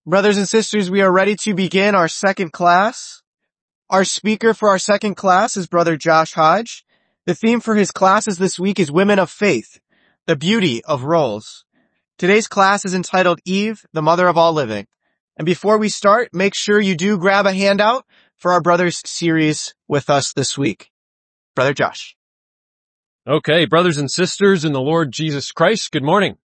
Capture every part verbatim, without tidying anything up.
Brothers and sisters, we are ready to begin our second class. Our speaker for our second class is Brother Josh Hodge. The theme for his classes this week is Women of Faith, the Beauty of Roles. Today's class is entitled Eve, the Mother of All Living. And before we start, make sure you do grab a handout for our Brothers series with us this week. Brother Josh. Okay, brothers and sisters in the Lord Jesus Christ, good morning.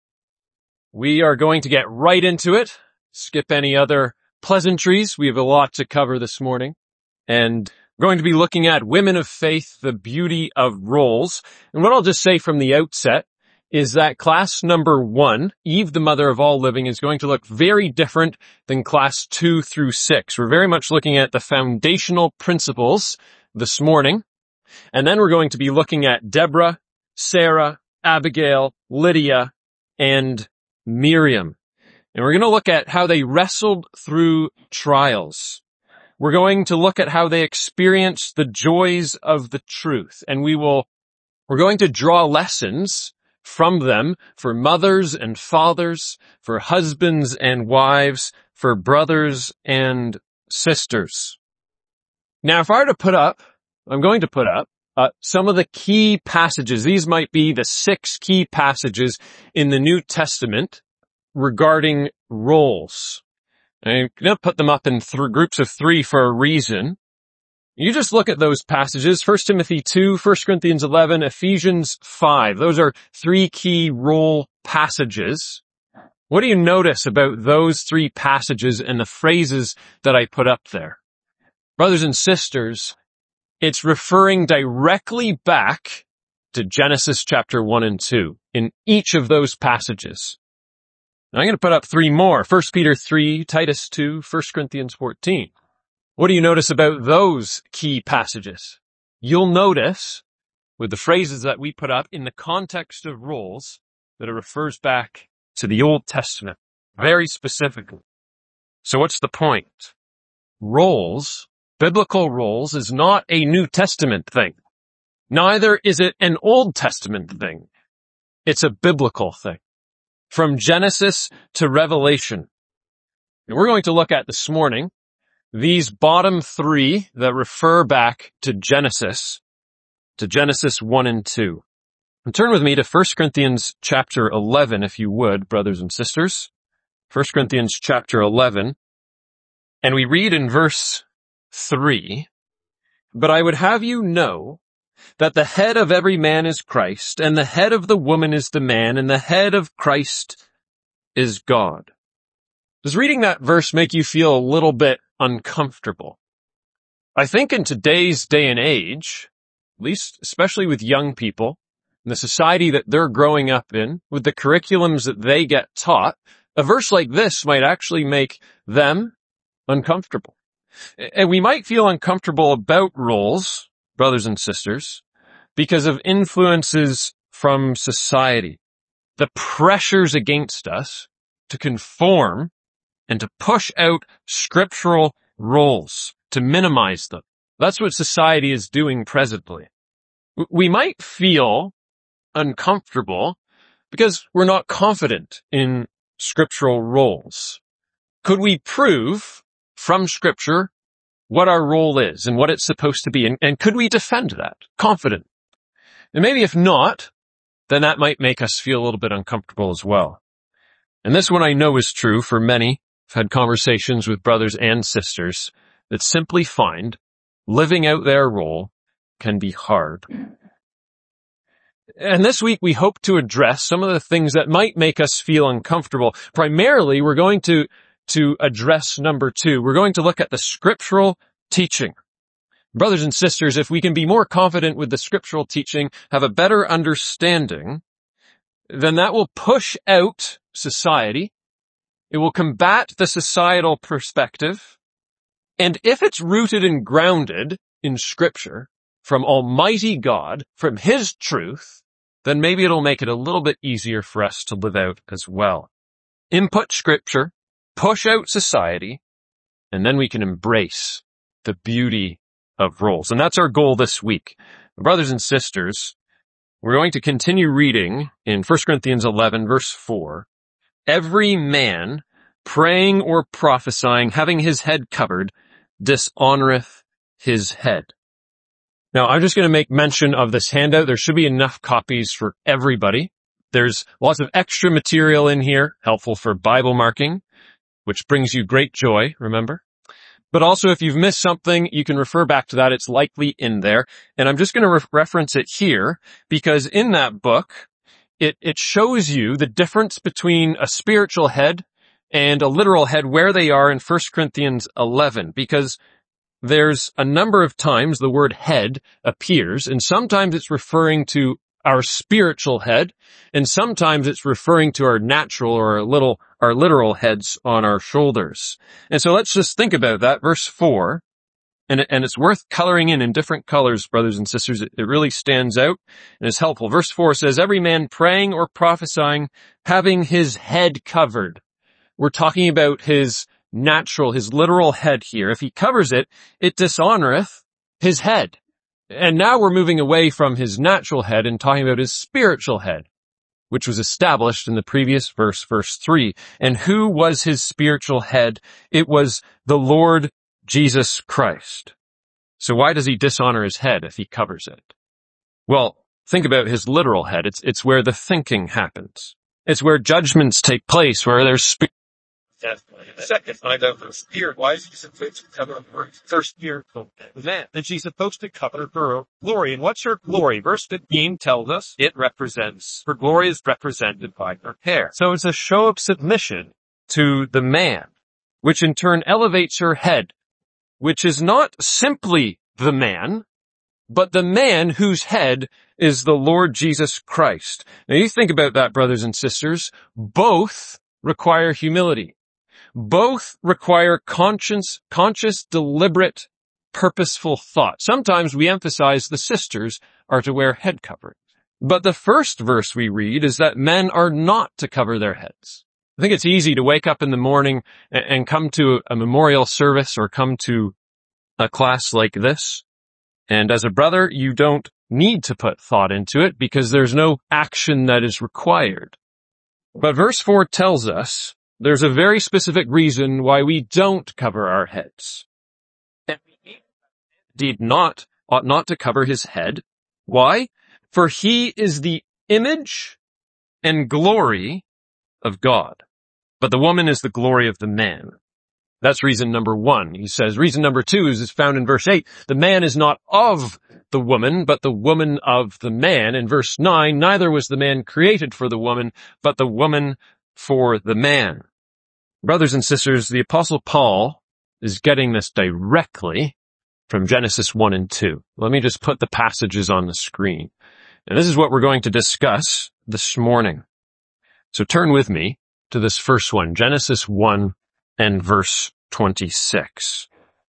We are going to get right into it. Skip any other pleasantries. We have a lot to cover this morning. And we're going to be looking at Women of Faith, the Beauty of Roles. And what I'll just say from the outset is that class number one, Eve, the Mother of All Living, is going to look very different than class two through six. We're very much looking at the foundational principles this morning. And then we're going to be looking at Deborah, Sarah, Abigail, Lydia, and Miriam. And we're going to look at how they wrestled through trials. We're going to look at how they experienced the joys of the truth. And we will, we're going to draw lessons from them for mothers and fathers, for husbands and wives, for brothers and sisters. Now, if I were to put up, I'm going to put up uh, some of the key passages. These might be the six key passages in the New Testament regarding roles. I'm going to put them up in th- groups of three for a reason. You just look at those passages, First Timothy two, First Corinthians eleven, Ephesians five. Those are three key role passages. What do you notice about those three passages and the phrases that I put up there? Brothers and sisters, it's referring directly back to Genesis chapter one and two in each of those passages. Now I'm going to put up three more. First Peter three, Titus two, First Corinthians fourteen. What do you notice about those key passages? You'll notice with the phrases that we put up in the context of roles that it refers back to the Old Testament, very specifically. So what's the point? Roles, biblical roles, is not a New Testament thing. Neither is it an Old Testament thing. It's a biblical thing. From Genesis to Revelation. And we're going to look at this morning these bottom three that refer back to Genesis, to Genesis one and two. And turn with me to First Corinthians chapter eleven, if you would, brothers and sisters. First Corinthians chapter eleven. And we read in verse three, "But I would have you know that the head of every man is Christ, and the head of the woman is the man, and the head of Christ is God." Does reading that verse make you feel a little bit uncomfortable? I think in today's day and age, at least especially with young people, in the society that they're growing up in, with the curriculums that they get taught, a verse like this might actually make them uncomfortable. And we might feel uncomfortable about roles, brothers and sisters, because of influences from society, the pressures against us to conform and to push out scriptural roles, to minimize them. That's what society is doing presently. We might feel uncomfortable because we're not confident in scriptural roles. Could we prove from Scripture what our role is and what it's supposed to be? And, and could we defend that? Confident. And maybe if not, then that might make us feel a little bit uncomfortable as well. And this one I know is true for many. I've had conversations with brothers and sisters that simply find living out their role can be hard. And this week we hope to address some of the things that might make us feel uncomfortable. Primarily, we're going to, to address number two. We're going to look at the scriptural teaching. Brothers and sisters, if we can be more confident with the scriptural teaching, have a better understanding, then that will push out society. It will combat the societal perspective. And if it's rooted and grounded in Scripture from Almighty God, from His truth, then maybe it'll make it a little bit easier for us to live out as well. Input Scripture, push out society, and then we can embrace the beauty of roles. And that's our goal this week. Brothers and sisters, we're going to continue reading in First Corinthians eleven, verse four. Every man praying or prophesying, having his head covered, dishonoreth his head. Now, I'm just going to make mention of this handout. There should be enough copies for everybody. There's lots of extra material in here, helpful for Bible marking, which brings you great joy, remember? But also, if you've missed something, you can refer back to that. It's likely in there. And I'm just going to re- reference it here because in that book, it, it shows you the difference between a spiritual head and a literal head, where they are in First Corinthians eleven, because there's a number of times the word head appears, and sometimes it's referring to our spiritual head, and sometimes it's referring to our natural or our little, our literal heads on our shoulders. And so let's just think about that. Verse four, and, and it's worth coloring in in different colors, brothers and sisters. It, it really stands out and is helpful. Verse four says, every man praying or prophesying, having his head covered. We're talking about his natural, his literal head here. If he covers it, it dishonoreth his head. And now we're moving away from his natural head and talking about his spiritual head, which was established in the previous verse, verse three. And who was his spiritual head? It was the Lord Jesus Christ. So why does he dishonor his head if he covers it? Well, think about his literal head. It's, it's where the thinking happens. It's where judgments take place, where there's spirit. Second, find out the spirit. Why is he supposed to cover her spiritual man? And she's supposed to cover her glory. And what's her glory? Verse fifteen tells us it represents, her glory is represented by her hair. So it's a show of submission to the man, which in turn elevates her head, which is not simply the man, but the man whose head is the Lord Jesus Christ. Now you think about that, brothers and sisters. Both require humility. Both require conscious, conscious, deliberate, purposeful thought. Sometimes we emphasize the sisters are to wear head coverings. But the first verse we read is that men are not to cover their heads. I think it's easy to wake up in the morning and, and come to a memorial service or come to a class like this. And as a brother, you don't need to put thought into it because there's no action that is required. But verse four tells us there's a very specific reason why we don't cover our heads. And we indeed not, ought not to cover his head. Why? For he is the image and glory of God. But the woman is the glory of the man. That's reason number one. He says reason number two is, is found in verse eight. The man is not of the woman, but the woman of the man. In verse nine, neither was the man created for the woman, but the woman for the man. Brothers and sisters, the Apostle Paul is getting this directly from Genesis one and two. Let me just put the passages on the screen. And this is what we're going to discuss this morning. So turn with me to this first one, Genesis one and verse twenty-six.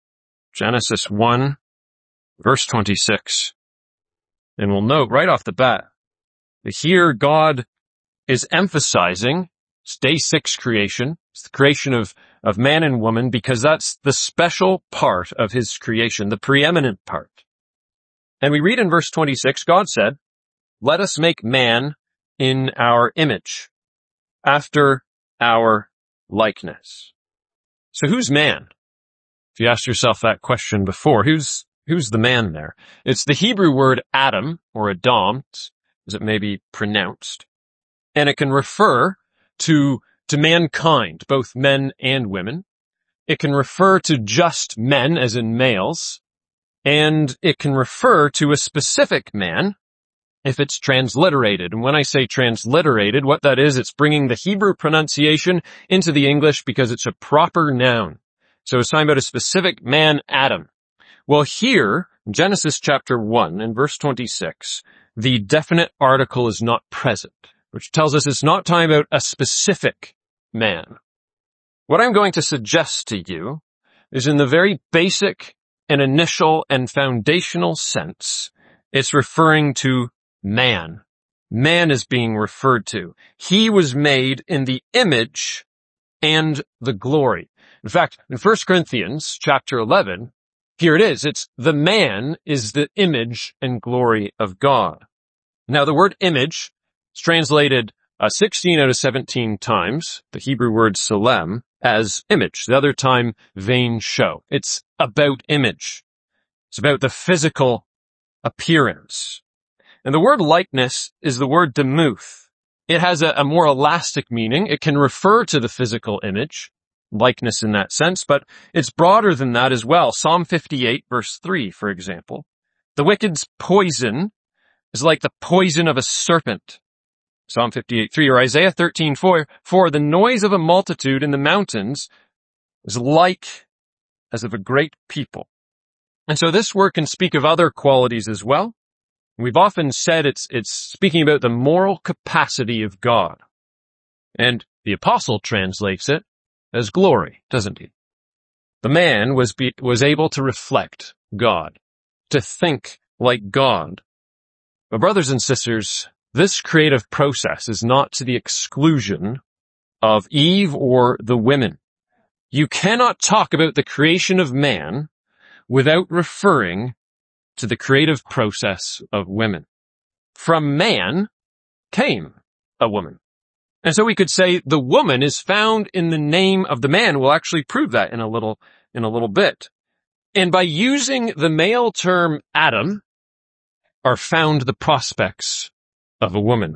Genesis one, verse twenty-six. And we'll note right off the bat that here God is emphasizing it's day six creation. It's the creation of, of man and woman because that's the special part of his creation, the preeminent part. And we read in verse twenty-six, God said, let us make man in our image, after our likeness. So who's man? If you asked yourself that question before, who's, who's the man there? It's the Hebrew word Adam, or Adam, as it may be pronounced. And it can refer to, to mankind, both men and women. It can refer to just men, as in males. And it can refer to a specific man if it's transliterated. And when I say transliterated, what that is, it's bringing the Hebrew pronunciation into the English because it's a proper noun. So it's talking about a specific man, Adam. Well, here, Genesis chapter one and verse twenty-six, the definite article is not present, which tells us it's not talking about a specific man. What I'm going to suggest to you is in the very basic and initial and foundational sense, it's referring to man. Man is being referred to. He was made in the image and the glory. In fact, in First Corinthians chapter eleven, here it is. It's the man is the image and glory of God. Now the word image is translated uh, sixteen out of seventeen times, the Hebrew word selem, as image. The other time, vain show. It's about image. It's about the physical appearance. And the word likeness is the word demuth. It has a, a more elastic meaning. It can refer to the physical image, likeness in that sense, but it's broader than that as well. Psalm fifty-eight verse three, for example. The wicked's poison is like the poison of a serpent. Psalm fifty-eight three, or Isaiah thirteen four, for the noise of a multitude in the mountains is like as of a great people. And so this word can speak of other qualities as well. We've often said it's, it's speaking about the moral capacity of God. And the apostle translates it as glory, doesn't he? The man was, be, was able to reflect God, to think like God. But brothers and sisters, this creative process is not to the exclusion of Eve or the women. You cannot talk about the creation of man without referring to the creative process of women. From man came a woman. And so we could say the woman is found in the name of the man. We'll actually prove that in a little, in a little bit. And by using the male term Adam are found the prospects of a woman.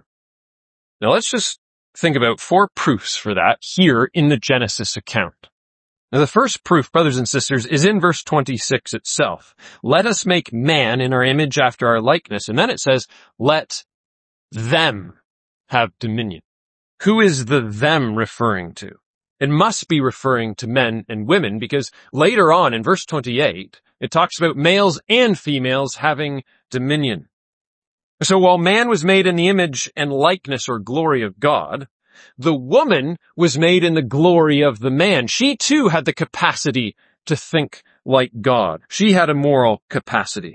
Now let's just think about four proofs for that here in the Genesis account. Now the first proof, brothers and sisters, is in verse twenty-six itself. Let us make man in our image after our likeness. And then it says, let them have dominion. Who is the them referring to? It must be referring to men and women, because later on in verse twenty-eight, it talks about males and females having dominion. So while man was made in the image and likeness or glory of God, the woman was made in the glory of the man. She too had the capacity to think like God. She had a moral capacity.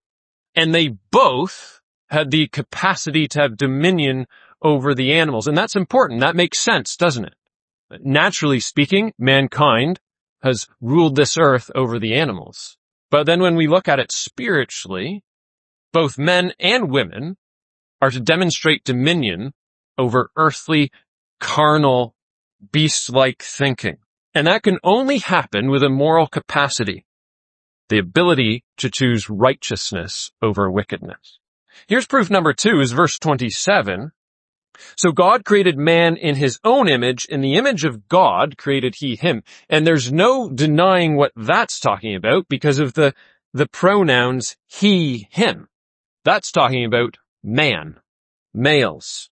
And they both had the capacity to have dominion over the animals. And that's important. That makes sense, doesn't it? Naturally speaking, mankind has ruled this earth over the animals. But then when we look at it spiritually, both men and women are to demonstrate dominion over earthly, carnal, beast-like thinking. And that can only happen with a moral capacity, the ability to choose righteousness over wickedness. Here's proof number two, is verse twenty-seven. So God created man in his own image. In the image of God created he him. And there's no denying what that's talking about because of the, the pronouns he, him. That's talking about man, males.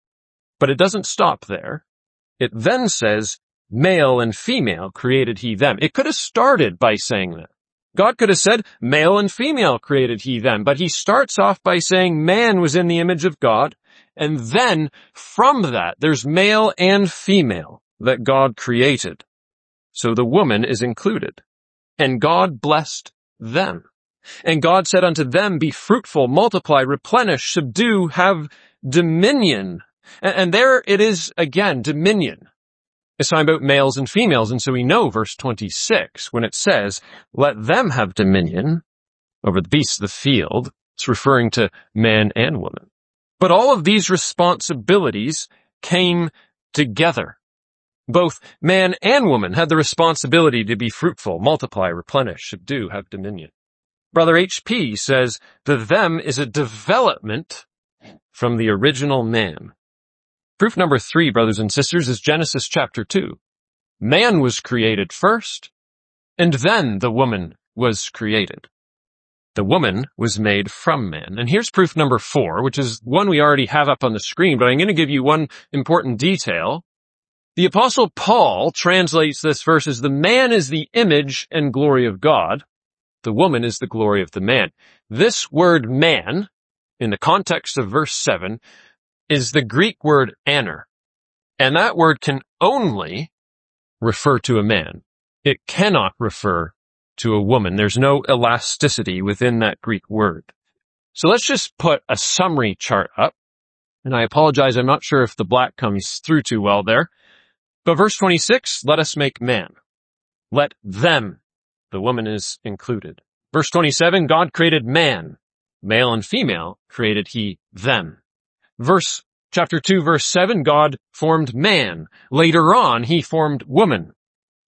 But it doesn't stop there. It then says, male and female created he them. It could have started by saying that. God could have said, male and female created he them. But he starts off by saying man was in the image of God. And then from that, there's male and female that God created. So the woman is included. And God blessed them. And God said unto them, be fruitful, multiply, replenish, subdue, have dominion. And, and there it is again, dominion. It's talking about males and females. And so we know verse twenty-six, when it says, let them have dominion over the beasts of the field, it's referring to man and woman. But all of these responsibilities came together. Both man and woman had the responsibility to be fruitful, multiply, replenish, subdue, have dominion. Brother H P says the them is a development from the original man. Proof number three, brothers and sisters, is Genesis chapter two. Man was created first, and then the woman was created. The woman was made from man. And here's proof number four, which is one we already have up on the screen, but I'm going to give you one important detail. The Apostle Paul translates this verse as the man is the image and glory of God. The woman is the glory of the man. This word man, in the context of verse seven, is the Greek word aner. And that word can only refer to a man. It cannot refer to a woman. There's no elasticity within that Greek word. So let's just put a summary chart up. And I apologize, I'm not sure if the black comes through too well there. But verse twenty-six, let us make man. Let them, the woman is included. Verse twenty-seven, God created man. Male and female created he them. Verse, chapter two, verse seven, God formed man. Later on, he formed woman.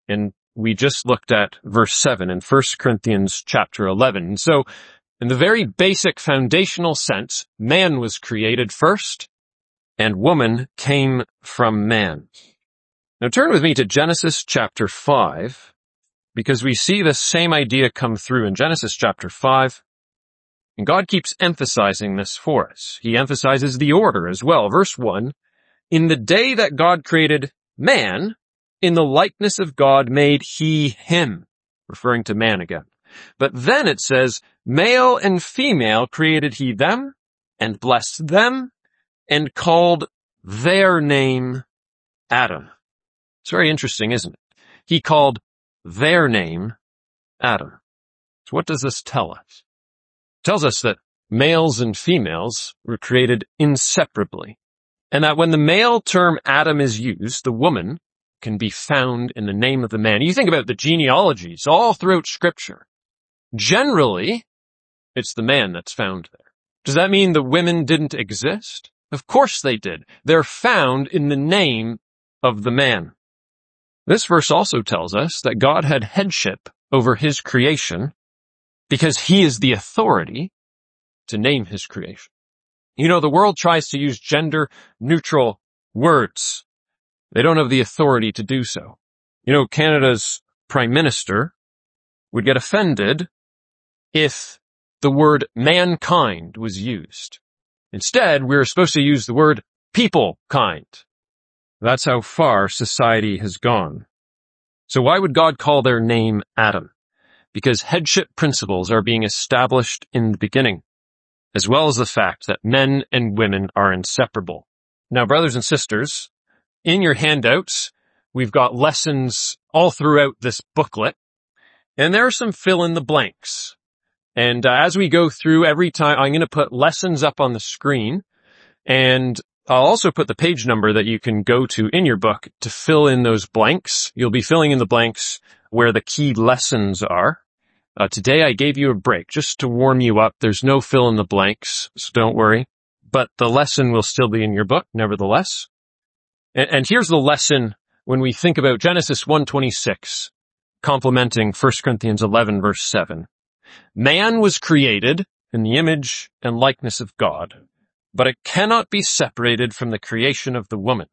And we just looked at verse seven in First Corinthians chapter eleven. And so, in the very basic foundational sense, man was created first, and woman came from man. Now turn with me to Genesis chapter five, because we see the same idea come through in Genesis chapter five. And God keeps emphasizing this for us. He emphasizes the order as well. Verse one, in the day that God created man, in the likeness of God made he him, referring to man again. But then it says, male and female created he them, and blessed them, and called their name Adam. It's very interesting, isn't it? He called their name Adam. So what does this tell us? It tells us that males and females were created inseparably, and that when the male term Adam is used, the woman can be found in the name of the man. You think about the genealogies all throughout Scripture. Generally, it's the man that's found there. Does that mean the women didn't exist? Of course they did. They're found in the name of the man. This verse also tells us that God had headship over his creation because he is the authority to name his creation. You know, the world tries to use gender-neutral words. They don't have the authority to do so. You know, Canada's Prime Minister would get offended if the word mankind was used. Instead, we're supposed to use the word people kind. That's how far society has gone. So why would God call their name Adam? Because headship principles are being established in the beginning, as well as the fact that men and women are inseparable. Now, brothers and sisters, in your handouts, we've got lessons all throughout this booklet, and there are some fill-in-the-blanks. And uh, as we go through every time, I'm going to put lessons up on the screen, and I'll also put the page number that you can go to in your book to fill in those blanks. You'll be filling in the blanks where the key lessons are. Uh, today I gave you a break just to warm you up. There's no fill in the blanks, so don't worry. But the lesson will still be in your book, nevertheless. And, and here's the lesson when we think about Genesis one twenty-six, complementing First Corinthians eleven, verse seven. Man was created in the image and likeness of God, but it cannot be separated from the creation of the woman.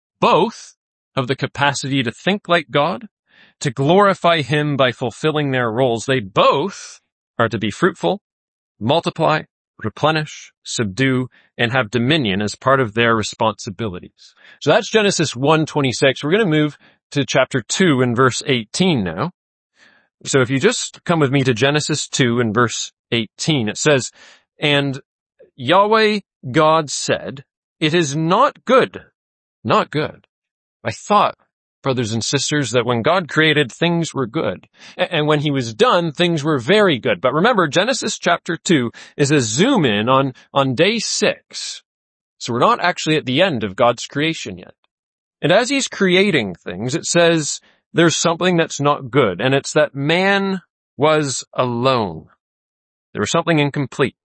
Both have the capacity to think like God, to glorify him by fulfilling their roles. They both are to be fruitful, multiply, replenish, subdue, and have dominion as part of their responsibilities. So that's Genesis one twenty-six. We're going to move to chapter two and verse eighteen now. So if you just come with me to Genesis two and verse eighteen, it says, and Yahweh God said, it is not good, not good. I thought, brothers and sisters, that when God created, things were good. And when he was done, things were very good. But remember, Genesis chapter two is a zoom in on, on day six. So we're not actually at the end of God's creation yet. And as he's creating things, it says there's something that's not good. And it's that man was alone. There was something incomplete.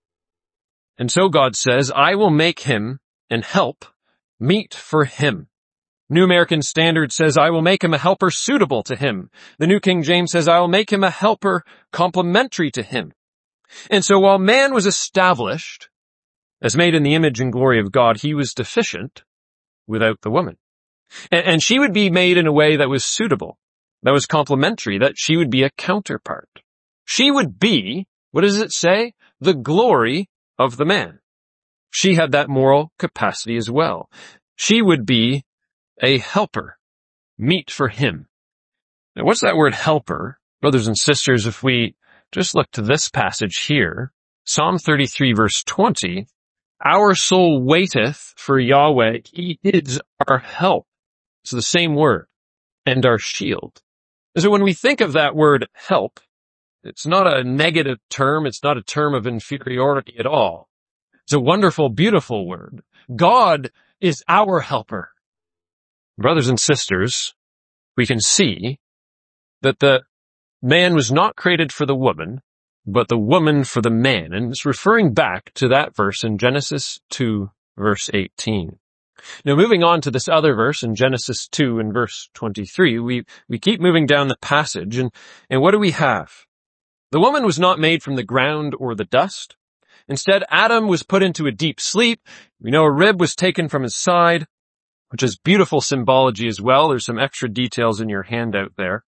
And so God says, I will make him and help meet for him. New American Standard says, I will make him a helper suitable to him. The New King James says, I will make him a helper complementary to him. And so while man was established as made in the image and glory of God, he was deficient without the woman. And, and she would be made in a way that was suitable, that was complementary, that she would be a counterpart. She would be, what does it say? The glory of the man. She had that moral capacity as well. She would be a helper, meet for him. Now, what's that word helper? Brothers and sisters, if we just look to this passage here, Psalm thirty-three verse twenty, our soul waiteth for Yahweh. He is our help. It's the same word, and our shield. And so when we think of that word help, it's not a negative term. It's not a term of inferiority at all. It's a wonderful, beautiful word. God is our helper. Brothers and sisters, we can see that the man was not created for the woman, but the woman for the man. And it's referring back to that verse in Genesis two, verse eighteen. Now, moving on to this other verse in Genesis two and verse twenty-three, we, we keep moving down the passage, and, and what do we have? The woman was not made from the ground or the dust. Instead, Adam was put into a deep sleep. We know a rib was taken from his side, which is beautiful symbology as well. There's some extra details in your handout there.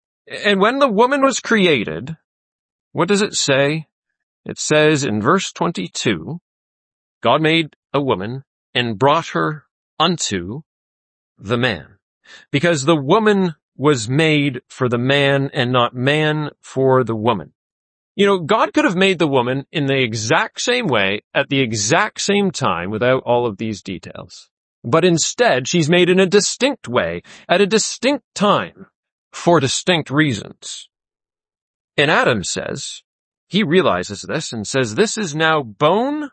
And when the woman was created, what does it say? It says in verse twenty-two, God made a woman and brought her unto the man, because the woman was made for the man and not man for the woman. You know, God could have made the woman in the exact same way at the exact same time without all of these details. But instead, she's made in a distinct way at a distinct time for distinct reasons. And Adam says, he realizes this and says, this is now bone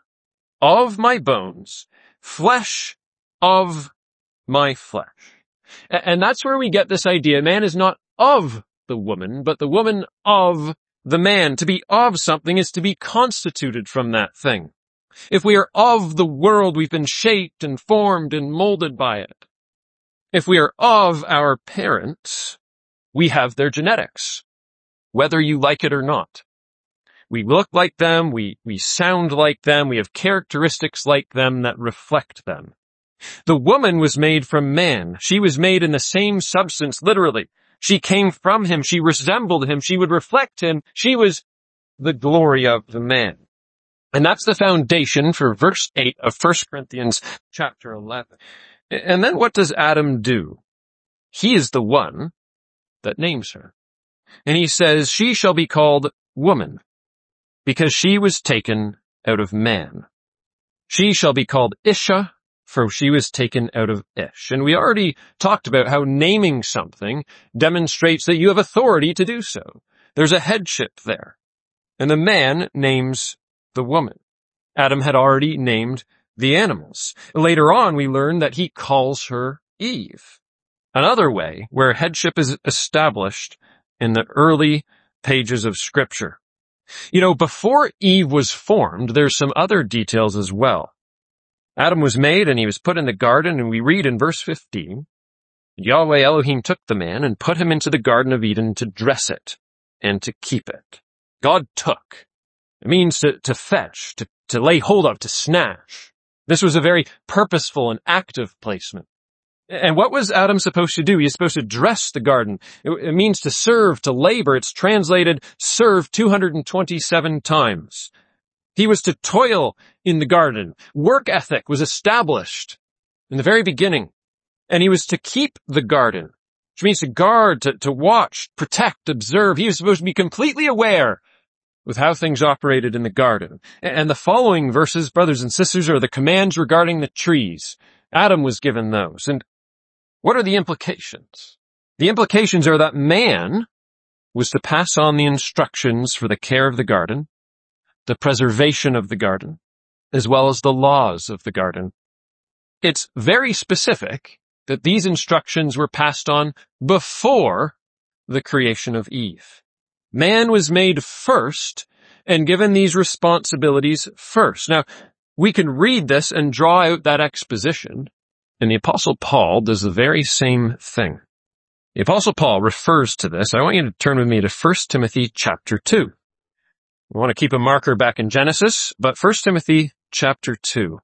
of my bones, flesh of my flesh. And that's where we get this idea. Man is not of the woman, but the woman of the man. To be of something is to be constituted from that thing. If we are of the world, we've been shaped and formed and molded by it. If we are of our parents, we have their genetics, whether you like it or not. We look like them, we, we sound like them, we have characteristics like them that reflect them. The woman was made from man. She was made in the same substance, literally. She came from him, she resembled him, she would reflect him. She was the glory of the man. And that's the foundation for verse eight of First Corinthians chapter eleven. And then what does Adam do? He is the one that names her. And he says, she shall be called woman, because she was taken out of man. She shall be called Isha, for she was taken out of Ish. And we already talked about how naming something demonstrates that you have authority to do so. There's a headship there. And the man names the woman. Adam had already named the animals. Later on, we learn that he calls her Eve. Another way where headship is established in the early pages of Scripture. You know, before Eve was formed, there's some other details as well. Adam was made and he was put in the garden, and we read in verse fifteen, Yahweh Elohim took the man and put him into the Garden of Eden to dress it and to keep it. God took. It means to, to fetch, to, to lay hold of, to snatch. This was a very purposeful and active placement. And what was Adam supposed to do? He was supposed to dress the garden. It, it means to serve, to labor. It's translated serve two hundred twenty-seven times. He was to toil in the garden. Work ethic was established in the very beginning. And he was to keep the garden, which means to guard, to, to watch, protect, observe. He was supposed to be completely aware with how things operated in the garden. And the following verses, brothers and sisters, are the commands regarding the trees. Adam was given those. And what are the implications? The implications are that man was to pass on the instructions for the care of the garden, the preservation of the garden, as well as the laws of the garden. It's very specific that these instructions were passed on before the creation of Eve. Man was made first and given these responsibilities first. Now, we can read this and draw out that exposition, and the Apostle Paul does the very same thing. The Apostle Paul refers to this. I want you to turn with me to First Timothy chapter two. We want to keep a marker back in Genesis, but First Timothy chapter two.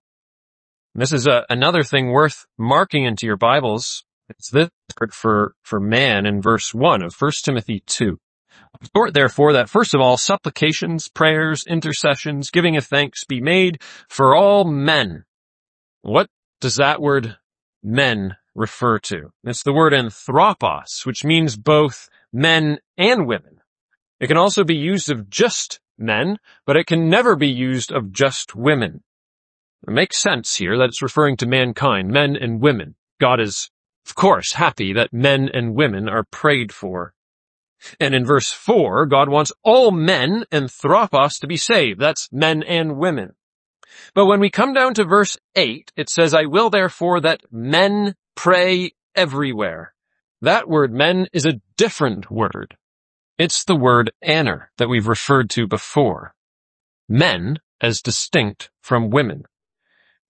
This is a, another thing worth marking into your Bibles. It's this for, for man in verse one of First Timothy two. Exhort therefore that first of all supplications, prayers, intercessions, giving of thanks be made for all men. What does that word men refer to? It's the word anthropos, which means both men and women. It can also be used of just men, but it can never be used of just women. It makes sense here that it's referring to mankind, men and women. God is, of course, happy that men and women are prayed for. And in verse four, God wants all men, anthropos, to be saved. That's men and women. But when we come down to verse eight, it says, I will therefore that men pray everywhere. That word men is a different word. It's the word aner that we've referred to before. Men as distinct from women.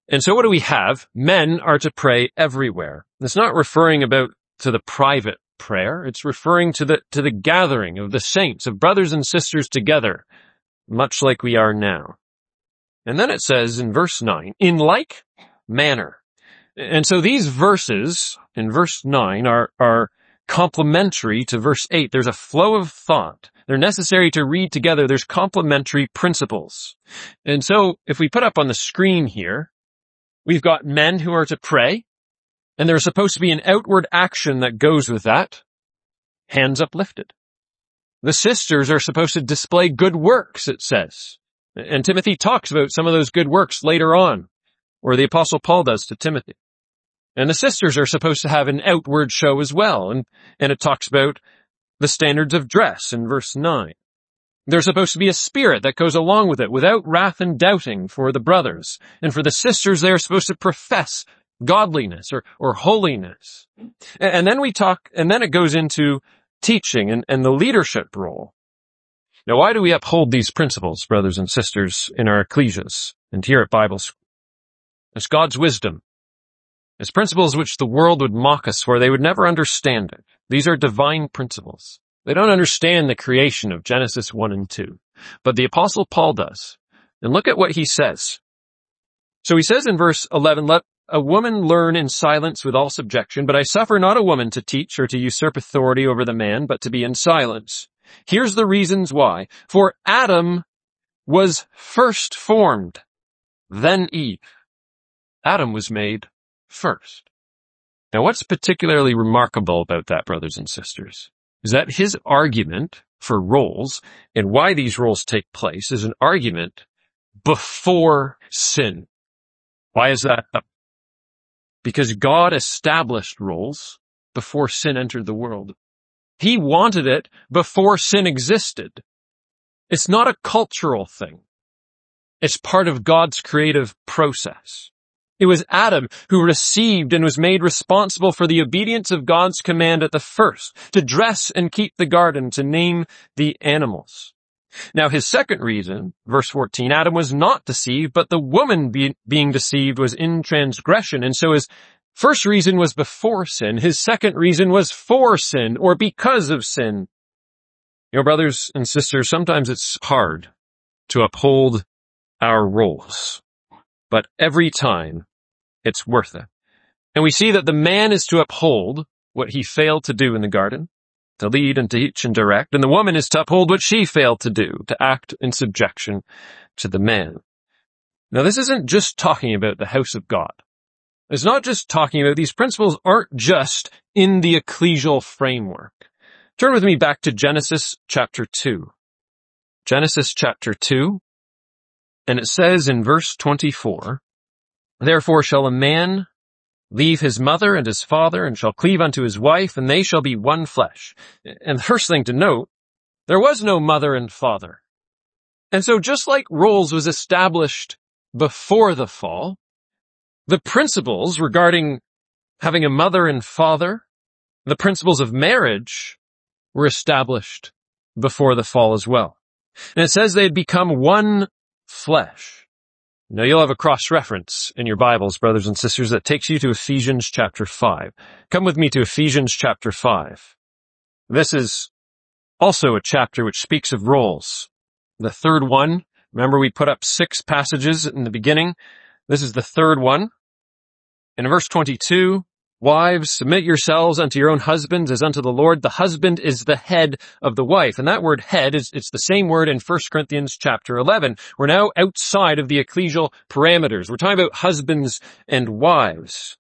And so what do we have? Men are to pray everywhere. It's not referring about to the private prayer. It's referring to the, to the gathering of the saints, of brothers and sisters together, much like we are now. And then it says in verse nine, in like manner. And so these verses in verse nine are, are complementary to verse eight. There's a flow of thought. They're necessary to read together. There's complementary principles. And so if we put up on the screen here, we've got men who are to pray, and there's supposed to be an outward action that goes with that. Hands uplifted. The sisters are supposed to display good works, it says. And Timothy talks about some of those good works later on, or the Apostle Paul does to Timothy. And the sisters are supposed to have an outward show as well, and, and it talks about the standards of dress in verse nine. There's supposed to be a spirit that goes along with it, without wrath and doubting for the brothers. And for the sisters, they are supposed to profess godliness or, or holiness. And, and then we talk, and then it goes into teaching and, and the leadership role. Now, why do we uphold these principles, brothers and sisters, in our ecclesias and here at Bible School? It's God's wisdom. It's principles which the world would mock us for. They would never understand it. These are divine principles. They don't understand the creation of Genesis one and two, but the Apostle Paul does. And look at what he says. So he says in verse eleven, let a woman learn in silence with all subjection, but I suffer not a woman to teach or to usurp authority over the man, but to be in silence. Here's the reasons why. For Adam was first formed, then Eve. Adam was made first. Now, what's particularly remarkable about that, brothers and sisters, is that his argument for roles and why these roles take place is an argument before sin. Why is that? Because God established roles before sin entered the world. He wanted it before sin existed. It's not a cultural thing. It's part of God's creative process. It was Adam who received and was made responsible for the obedience of God's command at the first, to dress and keep the garden, to name the animals. Now his second reason, verse fourteen, Adam was not deceived, but the woman be, being deceived was in transgression. And so his first reason was before sin. His second reason was for sin or because of sin. You know, brothers and sisters, sometimes it's hard to uphold our roles, but every time it's worth it. And we see that the man is to uphold what he failed to do in the garden, to lead and teach and direct, and the woman is to uphold what she failed to do, to act in subjection to the man. Now, this isn't just talking about the house of God. It's not just talking about, these principles aren't just in the ecclesial framework. Turn with me back to Genesis chapter two. Genesis chapter two, and it says in verse twenty-four, therefore shall a man leave his mother and his father, and shall cleave unto his wife, and they shall be one flesh. And the first thing to note, there was no mother and father. And so just like roles was established before the fall, the principles regarding having a mother and father, the principles of marriage, were established before the fall as well. And it says they had become one flesh. Now you'll have a cross-reference in your Bibles, brothers and sisters, that takes you to Ephesians chapter five. Come with me to Ephesians chapter five. This is also a chapter which speaks of roles. The third one, remember we put up six passages in the beginning. This is the third one. In verse twenty-two, wives, submit yourselves unto your own husbands as unto the Lord. The husband is the head of the wife. And that word head is, it's the same word in First Corinthians chapter eleven. We're now outside of the ecclesial parameters. We're talking about husbands and wives.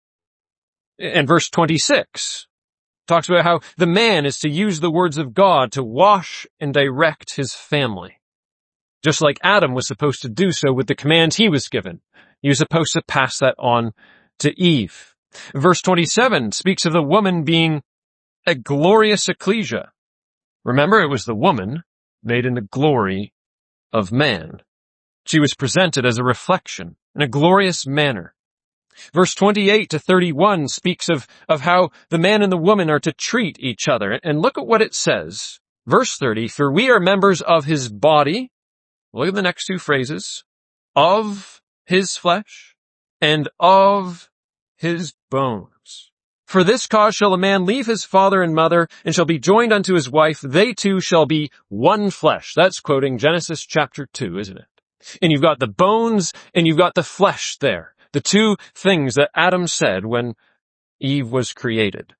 And verse twenty-six talks about how the man is to use the words of God to wash and direct his family. Just like Adam was supposed to do so with the commands he was given. He was supposed to pass that on to Eve. Verse twenty-seven speaks of the woman being a glorious ecclesia. Remember, it was the woman made in the glory of man. She was presented as a reflection in a glorious manner. Verse twenty-eight to thirty-one speaks of, of how the man and the woman are to treat each other. And look at what it says. Verse thirty, for we are members of his body. Look at the next two phrases. Of his flesh and of his bones. For this cause shall a man leave his father and mother, and shall be joined unto his wife. They two shall be one flesh. That's quoting Genesis chapter two, isn't it? And you've got the bones and you've got the flesh there. The two things that Adam said when Eve was created.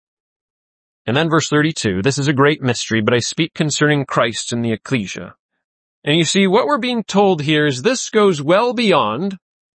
And then verse thirty-two, this is a great mystery, but I speak concerning Christ and the ecclesia. And you see, what we're being told here is this goes well beyond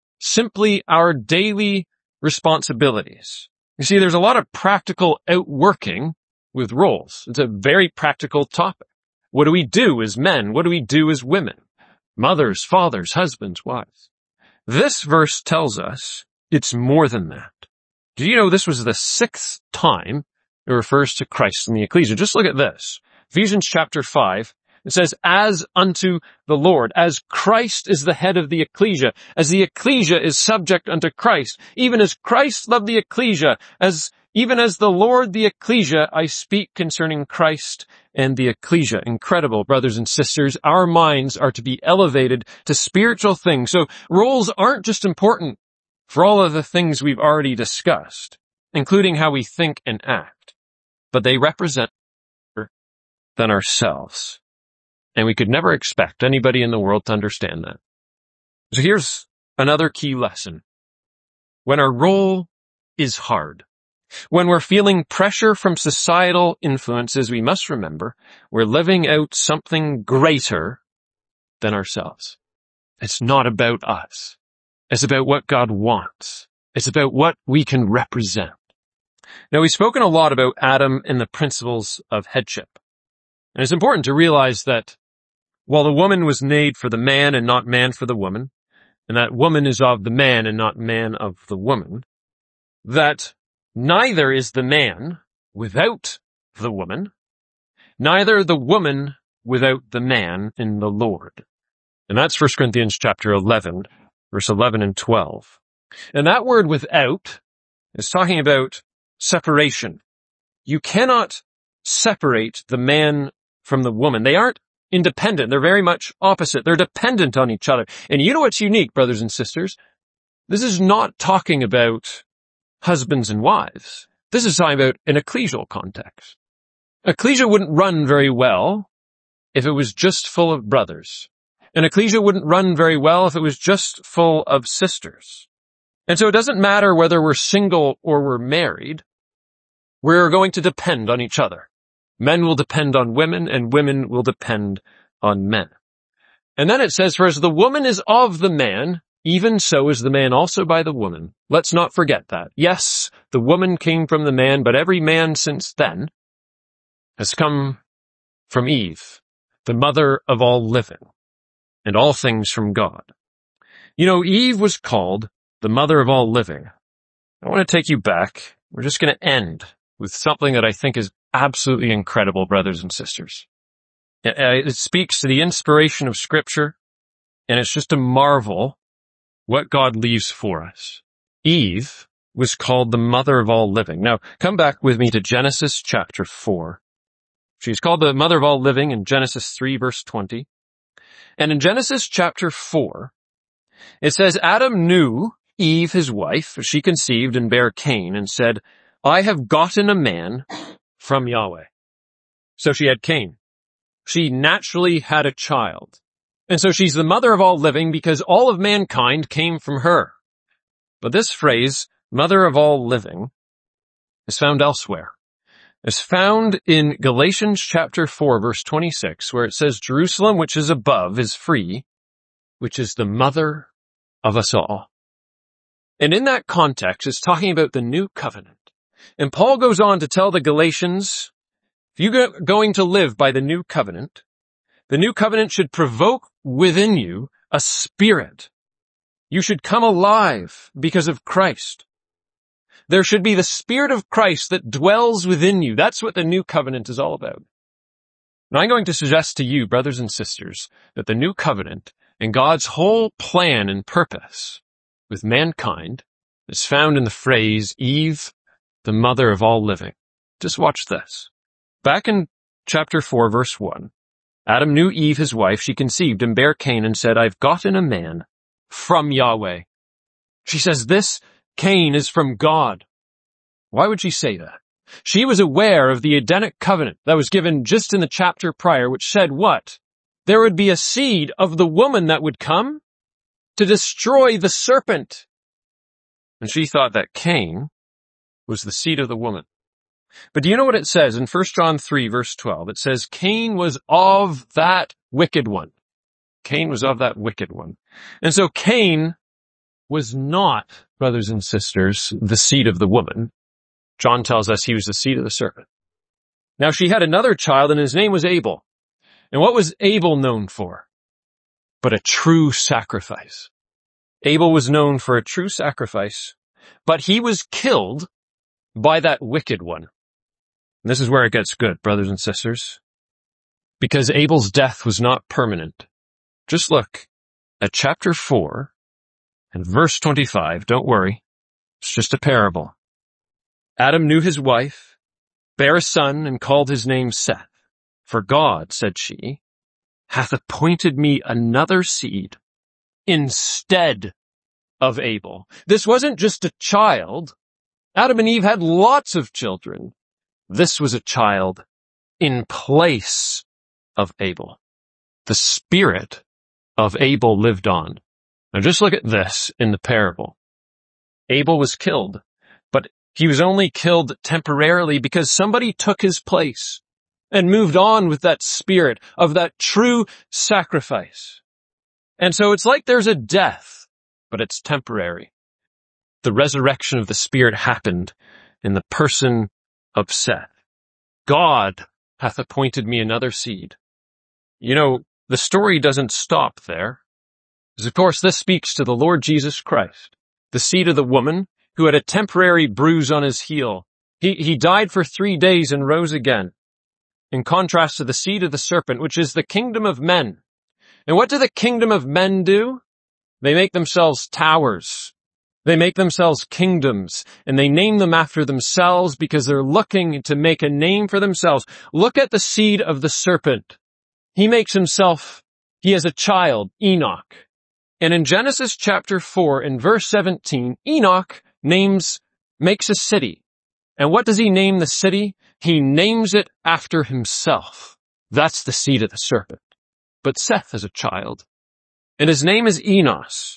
simply our daily responsibilities. You see, there's a lot of practical outworking with roles. It's a very practical topic. What do we do as men? What do we do as women? Mothers, fathers, husbands, wives. This verse tells us it's more than that. Do you know this was the sixth time it refers to Christ and the ecclesia? Just look at this. Ephesians chapter five. It says, as unto the Lord, as Christ is the head of the ecclesia, as the ecclesia is subject unto Christ, even as Christ loved the ecclesia, as even as the Lord the ecclesia, I speak concerning Christ and the ecclesia. Incredible, brothers and sisters. Our minds are to be elevated to spiritual things. So roles aren't just important for all of the things we've already discussed, including how we think and act, but they represent more than ourselves. And we could never expect anybody in the world to understand that. So here's another key lesson. When our role is hard, when we're feeling pressure from societal influences, we must remember we're living out something greater than ourselves. It's not about us. It's about what God wants. It's about what we can represent. Now, we've spoken a lot about Adam and the principles of headship. And it's important to realize that while the woman was made for the man and not man for the woman, and that woman is of the man and not man of the woman, that neither is the man without the woman, neither the woman without the man in the Lord. And that's First Corinthians chapter eleven, verse eleven and twelve. And that word without is talking about separation. You cannot separate the man from the woman. They aren't independent. They're very much opposite. They're dependent on each other. And you know what's unique, brothers and sisters? This is not talking about husbands and wives. This is talking about an ecclesial context. Ecclesia wouldn't run very well if it was just full of brothers. An ecclesia wouldn't run very well if it was just full of sisters. And so it doesn't matter whether we're single or we're married. We're going to depend on each other. Men will depend on women, and women will depend on men. And then it says, for as the woman is of the man, even so is the man also by the woman. Let's not forget that. Yes, the woman came from the man, but every man since then has come from Eve, the mother of all living, and all things from God. You know, Eve was called the mother of all living. I want to take you back. We're just going to end with something that I think is absolutely incredible, brothers and sisters. It speaks to the inspiration of Scripture, and it's just a marvel what God leaves for us. Eve was called the mother of all living. Now, come back with me to Genesis chapter four. She's called the mother of all living in Genesis three, verse twenty. And in Genesis chapter four, it says, Adam knew Eve, his wife, she conceived and bare Cain, and said, I have gotten a man from Yahweh. So she had Cain. She naturally had a child. And so she's the mother of all living because all of mankind came from her. But this phrase, mother of all living, is found elsewhere. It's found in Galatians chapter four, verse twenty-six, where it says, Jerusalem, which is above, is free, which is the mother of us all. And in that context, it's talking about the new covenant. And Paul goes on to tell the Galatians, if you're going to live by the new covenant, the new covenant should provoke within you a spirit. You should come alive because of Christ. There should be the Spirit of Christ that dwells within you. That's what the new covenant is all about. And I'm going to suggest to you, brothers and sisters, that the new covenant and God's whole plan and purpose with mankind is found in the phrase, Eve, the mother of all living. Just watch this. Back in chapter four, verse one, Adam knew Eve, his wife. She conceived and bare Cain and said, I've gotten a man from Yahweh. She says, this Cain is from God. Why would she say that? She was aware of the Edenic covenant that was given just in the chapter prior, which said what? There would be a seed of the woman that would come to destroy the serpent. And she thought that Cain was the seed of the woman. But do you know what it says in First John three, verse twelve? It says, Cain was of that wicked one. Cain was of that wicked one. And so Cain was not, brothers and sisters, the seed of the woman. John tells us he was the seed of the serpent. Now she had another child, and his name was Abel. And what was Abel known for? But a true sacrifice. Abel was known for a true sacrifice, but he was killed by that wicked one. And this is where it gets good, brothers and sisters, because Abel's death was not permanent. Just look at chapter four and verse twenty-five. Don't worry. It's just a parable. Adam knew his wife, bare a son, and called his name Seth. For God, said she, hath appointed me another seed instead of Abel. This wasn't just a child. Adam and Eve had lots of children. This was a child in place of Abel. The spirit of Abel lived on. Now just look at this in the parable. Abel was killed, but he was only killed temporarily because somebody took his place and moved on with that spirit of that true sacrifice. And so it's like there's a death, but it's temporary. The resurrection of the spirit happened in the person of Seth. God hath appointed me another seed. You know, the story doesn't stop there. Because of course this speaks to the Lord Jesus Christ, the seed of the woman who had a temporary bruise on his heel. He, he died for three days and rose again. In contrast to the seed of the serpent, which is the kingdom of men. And what do the kingdom of men do? They make themselves towers. They make themselves kingdoms, and they name them after themselves because they're looking to make a name for themselves. Look at the seed of the serpent. He makes himself, he has a child, Enoch. And in Genesis chapter four, in verse seventeen, Enoch names, makes a city. And what does he name the city? He names it after himself. That's the seed of the serpent. But Seth has a child, and his name is Enos.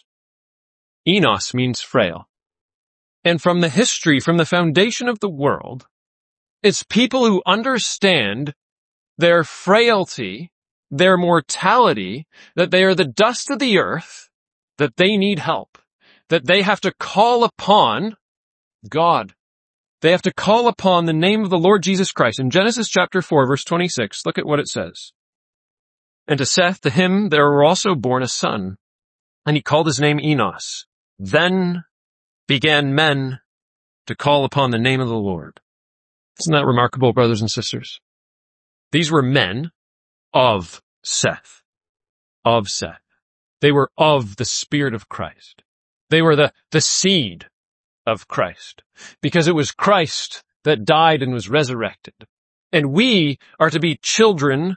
Enos means frail. And from the history, from the foundation of the world, it's people who understand their frailty, their mortality, that they are the dust of the earth, that they need help, that they have to call upon God. They have to call upon the name of the Lord Jesus Christ. In Genesis chapter four, verse twenty-six, look at what it says. And to Seth, to him, there were also born a son, and he called his name Enos. Then began men to call upon the name of the Lord. Isn't that remarkable, brothers and sisters? These were men of Seth, of Seth. They were of the Spirit of Christ. They were the, the seed of Christ, because it was Christ that died and was resurrected. And we are to be children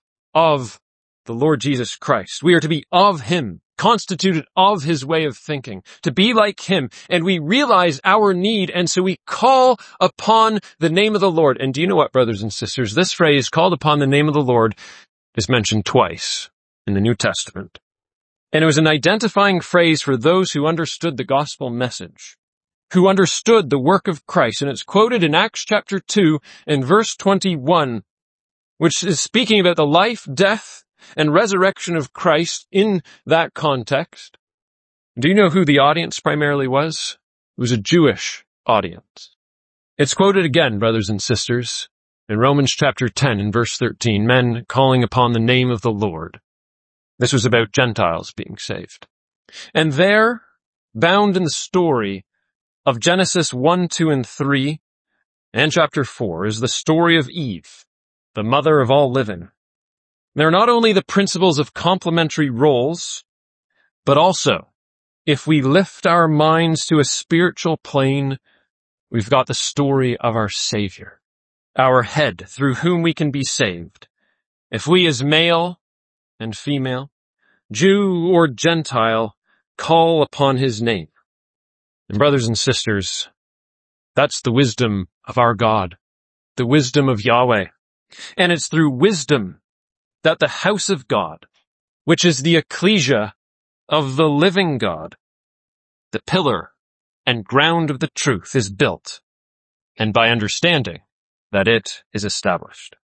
of the Lord Jesus Christ. We are to be of him, constituted of his way of thinking, to be like him. And we realize our need, and so we call upon the name of the Lord. And do you know what, brothers and sisters? This phrase, called upon the name of the Lord, is mentioned twice in the New Testament. And it was an identifying phrase for those who understood the gospel message, who understood the work of Christ. And it's quoted in Acts chapter two and verse twenty-one, which is speaking about the life, death, and resurrection of Christ in that context. Do you know who the audience primarily was? It was a Jewish audience. It's quoted again, brothers and sisters, in Romans chapter ten and verse thirteen, men calling upon the name of the Lord. This was about Gentiles being saved. And there, bound in the story of Genesis one, two, and three, and chapter four, is the story of Eve, the mother of all living. They're not only the principles of complementary roles, but also, if we lift our minds to a spiritual plane, we've got the story of our Savior, our head through whom we can be saved. If we as male and female, Jew or Gentile, call upon his name, And brothers and sisters, that's the wisdom of our God, the wisdom of Yahweh. And it's through wisdom that the house of God, which is the ecclesia of the living God, the pillar and ground of the truth, is built, and by understanding that it is established.